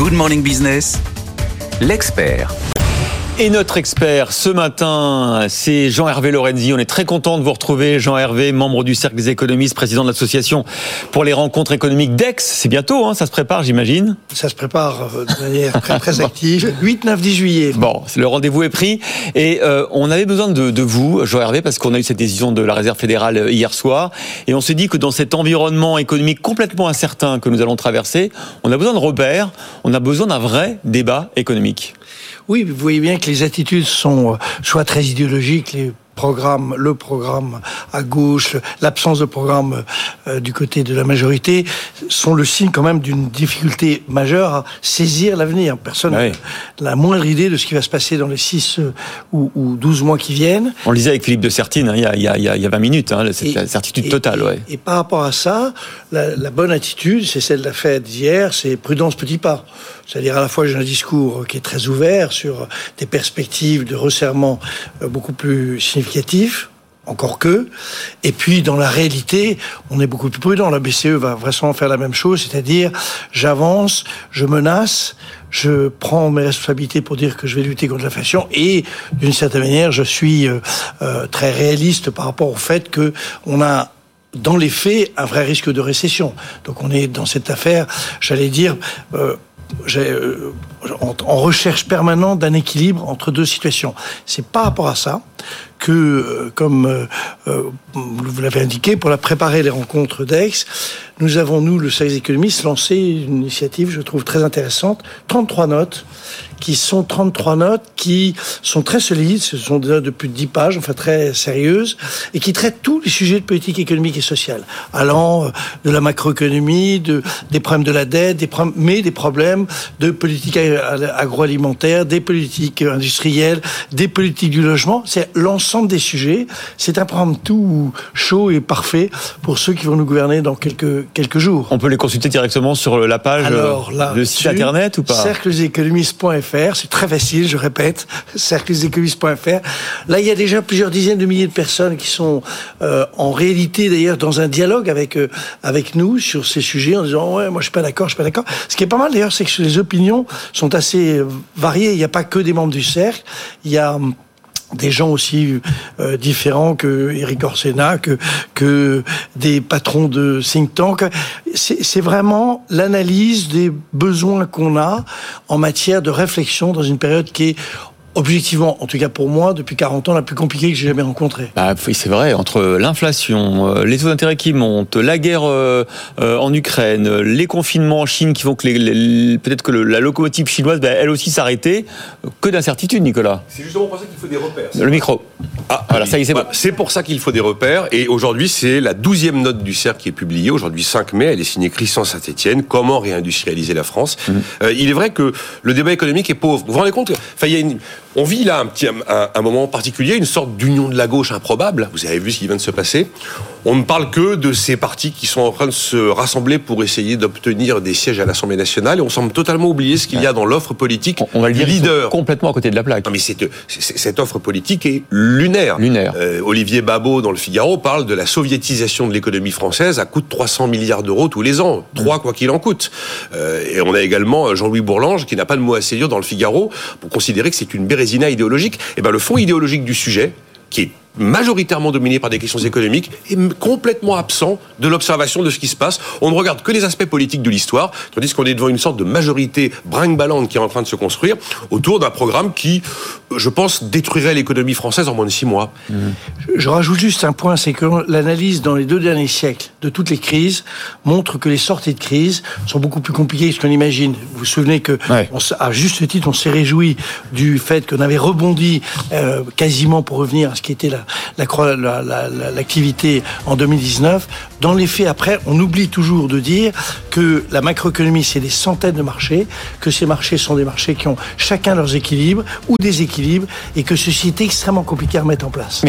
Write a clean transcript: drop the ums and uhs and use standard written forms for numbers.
Good Morning Business, l'expert. Et notre expert ce matin, c'est Jean-Hervé Lorenzi. On est très content de vous retrouver, Jean-Hervé, membre du Cercle des économistes, président de l'association pour les rencontres économiques d'Aix. C'est bientôt, ça se prépare, j'imagine. Ça se prépare de manière très, très active. 8, 9, 10 juillet. Bon, le rendez-vous est pris. Et on avait besoin de vous, Jean-Hervé, parce qu'on a eu cette décision de la Réserve fédérale hier soir. Et on s'est dit que dans cet environnement économique complètement incertain que nous allons traverser, on a besoin de repères, on a besoin d'un vrai débat économique. Oui, vous voyez bien que les attitudes sont soit très idéologiques, le programme à gauche, l'absence de programme du côté de la majorité sont le signe quand même d'une difficulté majeure à saisir l'avenir. Personne n'a la moindre idée de ce qui va se passer dans les 6 ou 12 mois qui viennent. On le disait avec Philippe de Sertine il y a 20 minutes, c'est la certitude totale. Et par rapport à ça, la bonne attitude, c'est celle de la Fed d'hier, c'est prudence petit pas. C'est-à-dire à la fois j'ai un discours qui est très ouvert sur des perspectives de resserrement beaucoup plus significatifs, encore que, et puis dans la réalité, on est beaucoup plus prudent. La BCE va vraisemblablement faire la même chose, c'est-à-dire j'avance, je menace, je prends mes responsabilités pour dire que je vais lutter contre l'inflation et d'une certaine manière, je suis très réaliste par rapport au fait que on a dans les faits un vrai risque de récession. Donc on est dans cette affaire, j'allais dire en recherche permanente d'un équilibre entre deux situations. C'est par rapport à ça que, comme vous l'avez indiqué, pour préparer les rencontres d'Aix, nous avons, le Cercle des économistes, lancé une initiative, je trouve très intéressante, 33 notes, qui sont très solides, ce sont des notes de plus de 10 pages, enfin très sérieuses, et qui traitent tous les sujets de politique économique et sociale, allant de la macroéconomie, des problèmes de la dette, des problèmes de politique agroalimentaire, des politiques industrielles, des politiques du logement. C'est l'ensemble des sujets. C'est un programme tout chaud et parfait pour ceux qui vont nous gouverner dans quelques jours. On peut les consulter directement sur la page, le site internet ou pas ? cercleséconomistes.fr, c'est très facile, je répète, cercleséconomistes.fr. Là, il y a déjà plusieurs dizaines de milliers de personnes qui sont en réalité d'ailleurs dans un dialogue avec nous sur ces sujets en disant ouais, moi je suis pas d'accord. Ce qui est pas mal d'ailleurs, c'est que les opinions sont assez variées. Il n'y a pas que des membres du cercle, il y a des gens aussi différents que Éric Orsena, que des patrons de think tank. C'est vraiment l'analyse des besoins qu'on a en matière de réflexion dans une période qui est objectivement, en tout cas pour moi, depuis 40 ans, la plus compliquée que j'ai jamais rencontrée. Oui, c'est vrai, entre l'inflation, les taux d'intérêt qui montent, la guerre en Ukraine, les confinements en Chine qui font que peut-être que la locomotive chinoise, elle aussi s'arrêter, que d'incertitudes, Nicolas. C'est justement pour ça qu'il faut des repères. Le micro. Voilà, ça y est, c'est bon. C'est pour ça qu'il faut des repères, et aujourd'hui, c'est la 12e note du Cercle qui est publiée, aujourd'hui 5 mai, elle est signée Christian Saint-Etienne, comment réindustrialiser la France. Il est vrai que le débat économique est pauvre. Vous vous rendez compte, on vit là un moment particulier, une sorte d'union de la gauche improbable. Vous avez vu ce qui vient de se passer. On ne parle que de ces partis qui sont en train de se rassembler pour essayer d'obtenir des sièges à l'Assemblée nationale, et on semble totalement oublier ce qu'il y a dans l'offre politique. On va le dire, leader. Complètement à côté de la plaque. Non, mais cette offre politique est lunaire. Olivier Babot dans le Figaro parle de la soviétisation de l'économie française à coût de 300 milliards d'euros tous les ans. 3 quoi qu'il en coûte. Et on a également Jean-Louis Bourlange qui n'a pas de mot à se dire dans le Figaro pour considérer que c'est une bérésina idéologique. Et le fond idéologique du sujet, qui est majoritairement dominé par des questions économiques, est complètement absent de l'observation de ce qui se passe. On ne regarde que les aspects politiques de l'histoire, tandis qu'on est devant une sorte de majorité brinque-ballante qui est en train de se construire autour d'un programme qui, je pense, détruirait l'économie française en moins de 6 mois. Je rajoute juste un point, c'est que l'analyse dans les 2 derniers siècles de toutes les crises montre que les sorties de crise sont beaucoup plus compliquées que ce qu'on imagine. Vous vous souvenez que, à juste titre, on s'est réjoui du fait qu'on avait rebondi quasiment pour revenir à ce qui était l'activité en 2019. Dans les faits, après, on oublie toujours de dire que la macroéconomie, c'est des centaines de marchés, que ces marchés sont des marchés qui ont chacun leurs équilibres ou déséquilibres, et que ceci est extrêmement compliqué à remettre en place.